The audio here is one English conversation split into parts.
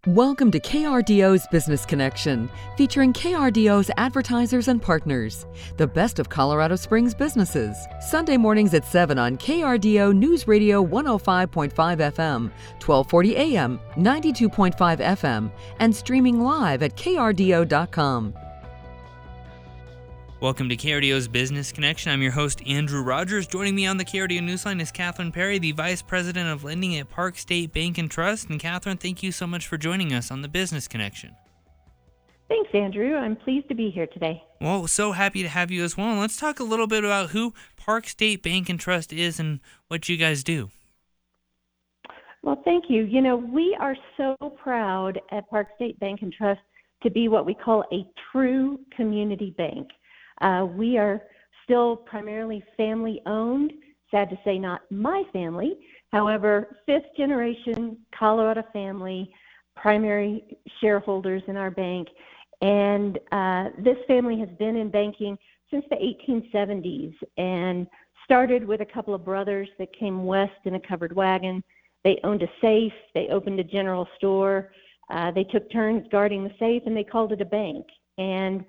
Welcome to KRDO's Business Connection, featuring KRDO's advertisers and partners, the best of Colorado Springs businesses. Sunday mornings at 7 on KRDO News Radio 105.5 FM, 1240 AM, 92.5 FM, and streaming live at krdo.com. Welcome to KRDO's Business Connection. I'm your host, Andrew Rogers. Joining me on the KRDO Newsline is Catherine Perry, the Vice President of Lending at Park State Bank and Trust. And Catherine, thank you so much for joining us on the Business Connection. Thanks, Andrew. I'm pleased to be here today. Well, so happy to have you as well. And let's talk a little bit about who Park State Bank and Trust is and what you guys do. Well, thank you. You know, we are so proud at Park State Bank and Trust to be what we call a true community bank. We are still primarily family-owned. Sad to say, not my family. However, fifth generation Colorado family, primary shareholders in our bank. And this family has been in banking since the 1870s and started with a couple of brothers that came west in a covered wagon. They owned a safe. They opened a general store. They took turns guarding the safe, and they called it a bank. And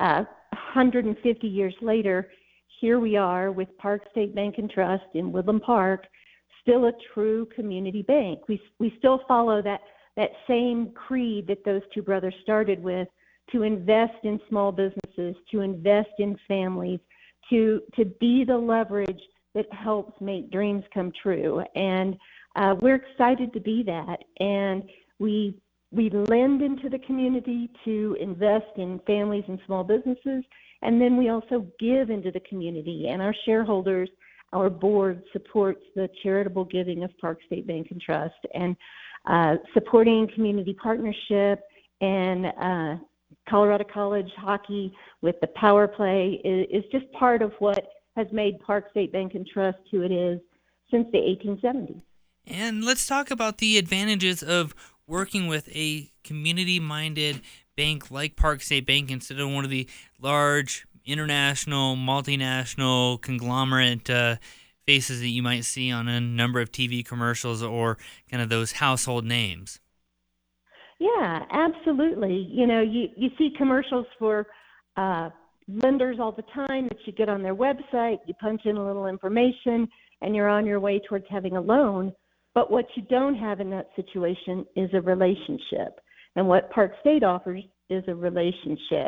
150 years later, here we are with Park State Bank and Trust in Woodland Park, still a true community bank. We still follow that same creed that those two brothers started with, to invest in small businesses, to invest in families, to be the leverage that helps make dreams come true. And we're excited to be that. And we lend into the community to invest in families and small businesses, and then we also give into the community. And our shareholders, our board supports the charitable giving of Park State Bank and Trust, and supporting community partnership and Colorado College hockey with the power play is just part of what has made Park State Bank and Trust who it is since the 1870s. And let's talk about the advantages of working with a community-minded bank like Park State Bank instead of one of the large international, multinational, conglomerate faces that you might see on a number of TV commercials or kind of those household names. Yeah, absolutely. You know, you see commercials for lenders all the time that you get on their website, you punch in a little information, and you're on your way towards having a loan. But what you don't have in that situation is a relationship. And what Park State offers is a relationship.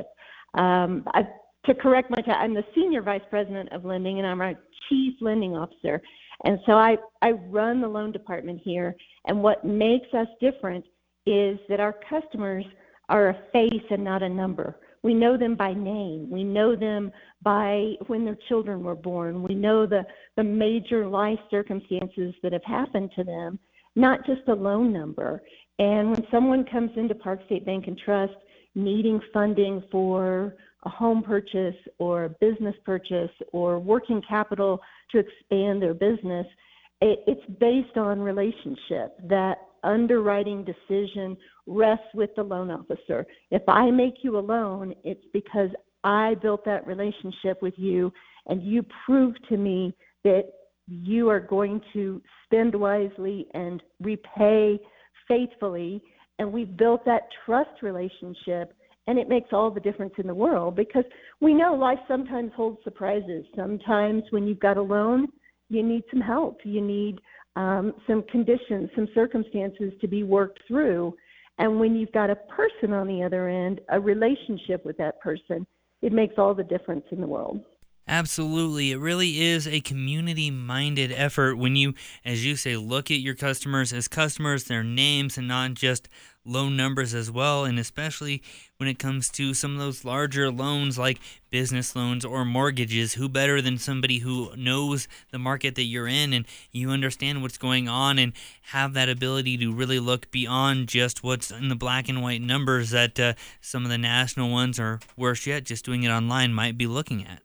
To correct I'm the Senior Vice President of Lending, and I'm our Chief Lending Officer. And so I run the loan department here. And what makes us different is that our customers are a face and not a number. We know them by name. We know them by when their children were born. We know the major life circumstances that have happened to them, not just a loan number. And when someone comes into Park State Bank and Trust needing funding for a home purchase or a business purchase or working capital to expand their business, it's based on relationship. That underwriting decision rests with the loan officer. If I make you a loan, it's because I built that relationship with you, and you prove to me that you are going to spend wisely and repay faithfully, and we've built that trust relationship, and it makes all the difference in the world, because we know life sometimes holds surprises. Sometimes when you've got a loan, you need some help. You need some conditions, some circumstances to be worked through. And when you've got a person on the other end, a relationship with that person, it makes all the difference in the world. Absolutely. It really is a community-minded effort when you, as you say, look at your customers as customers, their names, and not just loan numbers as well, and especially when it comes to some of those larger loans like business loans or mortgages. Who better than somebody who knows the market that you're in and you understand what's going on and have that ability to really look beyond just what's in the black and white numbers that some of the national ones, or worse yet, just doing it online, might be looking at.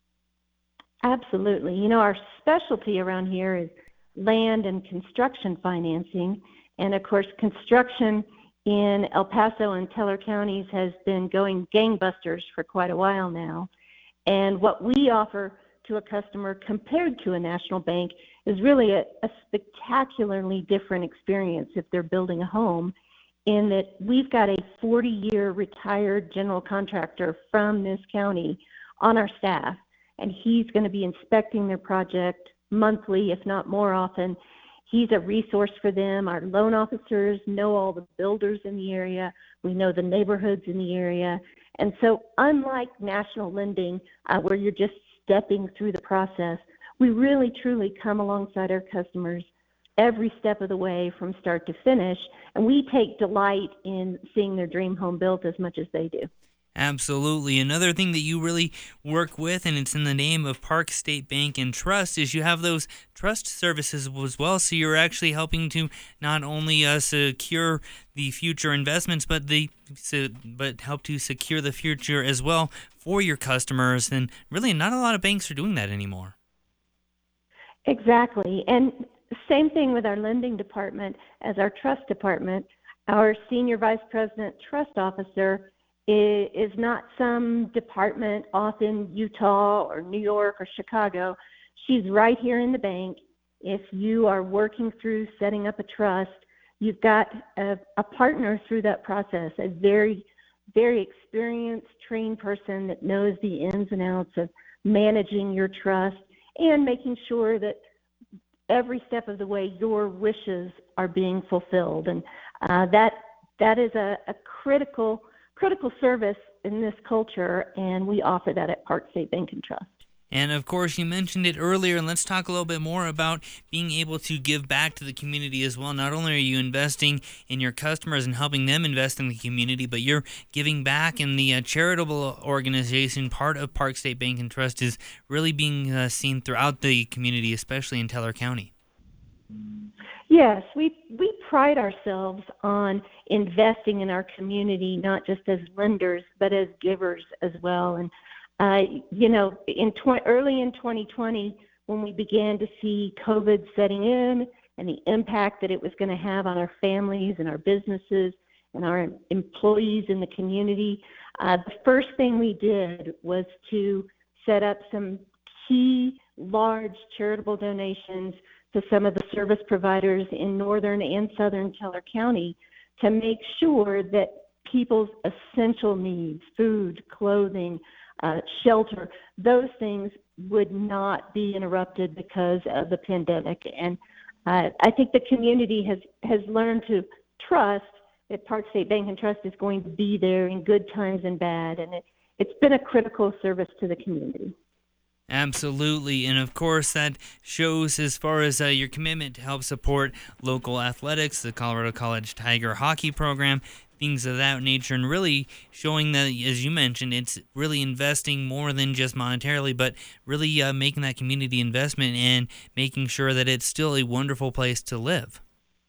Absolutely. You know, our specialty around here is land and construction financing. And of course, construction in El Paso and Teller counties has been going gangbusters for quite a while now. And what we offer to a customer compared to a national bank is really a spectacularly different experience if they're building a home, in that we've got a 40-year retired general contractor from this county on our staff, and he's going to be inspecting their project monthly, if not more often. He's a resource for them. Our loan officers know all the builders in the area. We know the neighborhoods in the area. And so unlike national lending, where you're just stepping through the process, we really, truly come alongside our customers every step of the way from start to finish. And we take delight in seeing their dream home built as much as they do. Absolutely. Another thing that you really work with, and it's in the name of Park State Bank and Trust, is you have those trust services as well. So you're actually helping to not only secure the future investments, but help to secure the future as well for your customers. And really, not a lot of banks are doing that anymore. Exactly. And same thing with our lending department as our trust department. Our senior vice president trust officer is not some department off in Utah or New York or Chicago. She's right here in the bank. If you are working through setting up a trust, you've got a partner through that process, a very, very experienced, trained person that knows the ins and outs of managing your trust and making sure that every step of the way your wishes are being fulfilled. And that is a critical service in this culture, and we offer that at Park State Bank and Trust. And of course, you mentioned it earlier, and let's talk a little bit more about being able to give back to the community as well. Not only are you investing in your customers and helping them invest in the community, but you're giving back, and the charitable organization part of Park State Bank and Trust is really being seen throughout the community, especially in Teller County. Yes, we pride ourselves on investing in our community, not just as lenders, but as givers as well. And, early in 2020, when we began to see COVID setting in and the impact that it was going to have on our families and our businesses and our employees in the community, the first thing we did was to set up some key large charitable donations to some of the service providers in northern and southern Teller County to make sure that people's essential needs, food, clothing, shelter, those things would not be interrupted because of the pandemic. And I think the community has learned to trust that Park State Bank and Trust is going to be there in good times and bad, and it's been a critical service to the community. Absolutely. And of course, that shows as far as your commitment to help support local athletics, the Colorado College Tiger hockey program, things of that nature, and really showing that, as you mentioned, it's really investing more than just monetarily, but really making that community investment and making sure that it's still a wonderful place to live.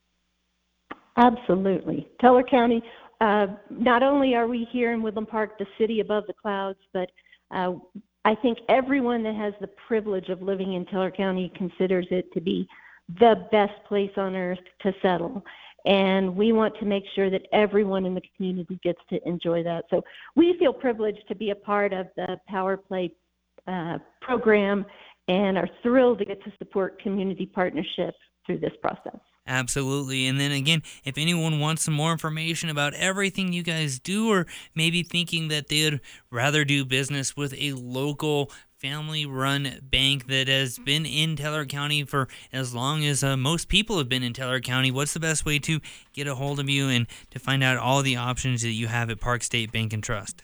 Absolutely. Teller County, not only are we here in Woodland Park, the city above the clouds, but I think everyone that has the privilege of living in Teller County considers it to be the best place on earth to settle. And we want to make sure that everyone in the community gets to enjoy that. So we feel privileged to be a part of the Power Play program and are thrilled to get to support community partnerships through this process. Absolutely. And then again, if anyone wants some more information about everything you guys do, or maybe thinking that they'd rather do business with a local family-run bank that has been in Teller County for as long as most people have been in Teller County, what's the best way to get a hold of you and to find out all the options that you have at Park State Bank and Trust?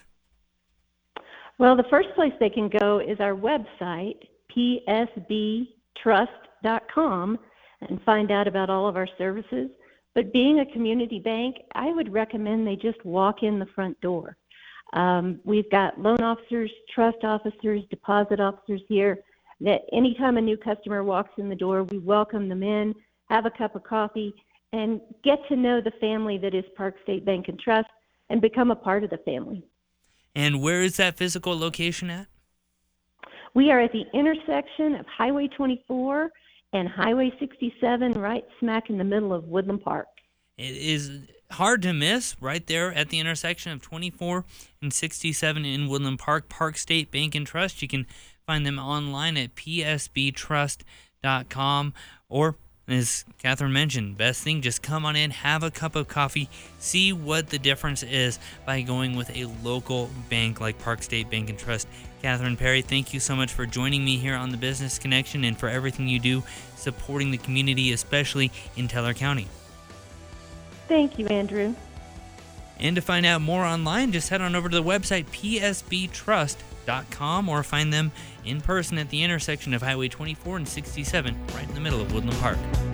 Well, the first place they can go is our website, psbtrust.com, and find out about all of our services. But being a community bank, I would recommend they just walk in the front door. We've got loan officers, trust officers, deposit officers here that anytime a new customer walks in the door, we welcome them in, have a cup of coffee, and get to know the family that is Park State Bank and Trust and become a part of the family. And where is that physical location at? We are at the intersection of Highway 24 and Highway 67, right smack in the middle of Woodland Park. It is hard to miss, right there at the intersection of 24 and 67 in Woodland Park, Park State Bank and Trust. You can find them online at psbtrust.com or As Catherine mentioned, best thing, just come on in, have a cup of coffee, see what the difference is by going with a local bank like Park State Bank and Trust. Catherine Perry, thank you so much for joining me here on the Business Connection and for everything you do supporting the community, especially in Teller County. Thank you, Andrew. And to find out more online, just head on over to the website psbtrust.com or find them in person at the intersection of Highway 24 and 67, right in the middle of Woodland Park.